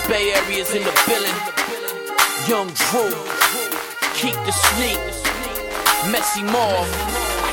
Bay Area's in the building. Young Drew, Keep the Sneak, Messy Marv.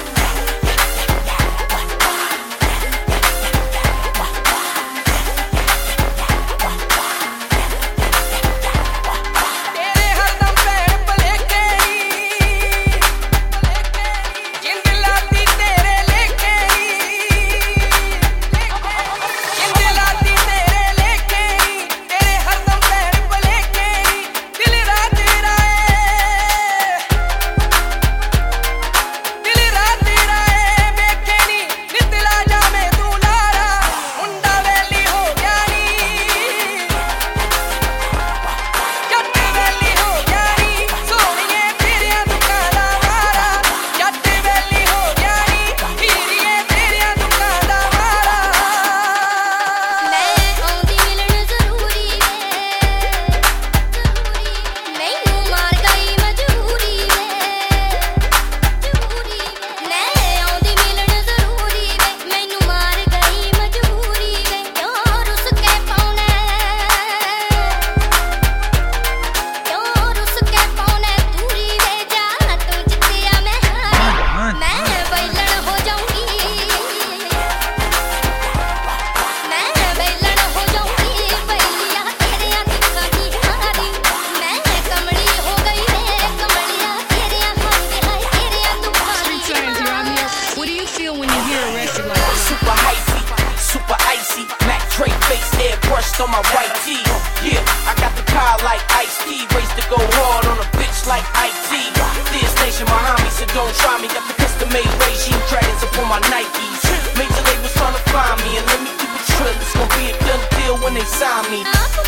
On my right tee, yeah, I got the car like Ice-T, raised to go hard on a bitch like IT. This nation my homie, so don't try me. Got the custom-made regime dragons upon my Nikes. Major labels trying to find me, and let me keep it trill. It's gonna be a done deal when they sign me.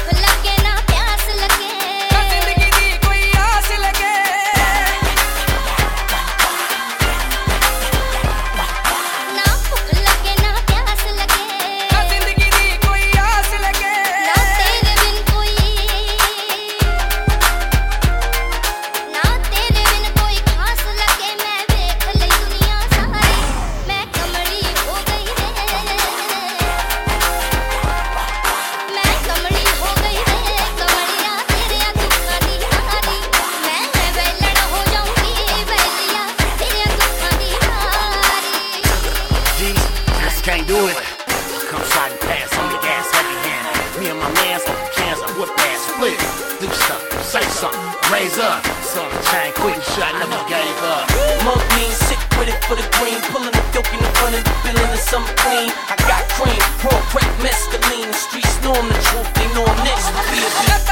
Can't do it. Come slide and pass on the gas, heavy hand. Me and my mans on the cans, I whip ass, split. Do something, say something, raise up. Son, chain quick and shot, never gave up. Monk mean sick with it for the green. Pulling the yoke in the front of the building and something clean. I got cream, raw crack, mescaline. Streets know I'm the truth, they know I'm next to be a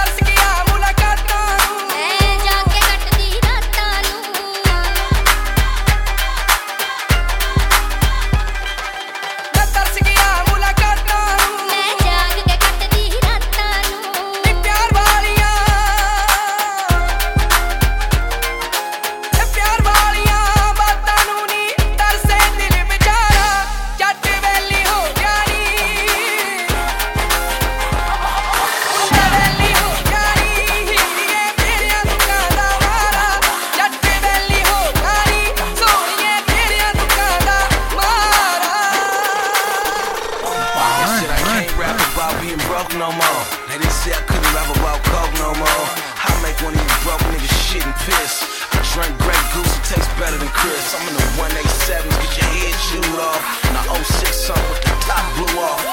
no more. They didn't say I couldn't rap about coke no more. I make one of these broke niggas shit and piss. I drink Grey Goose, it tastes better than Chris. I'm in the 187s, get your head chewed off. Now 06 something with the top blew off.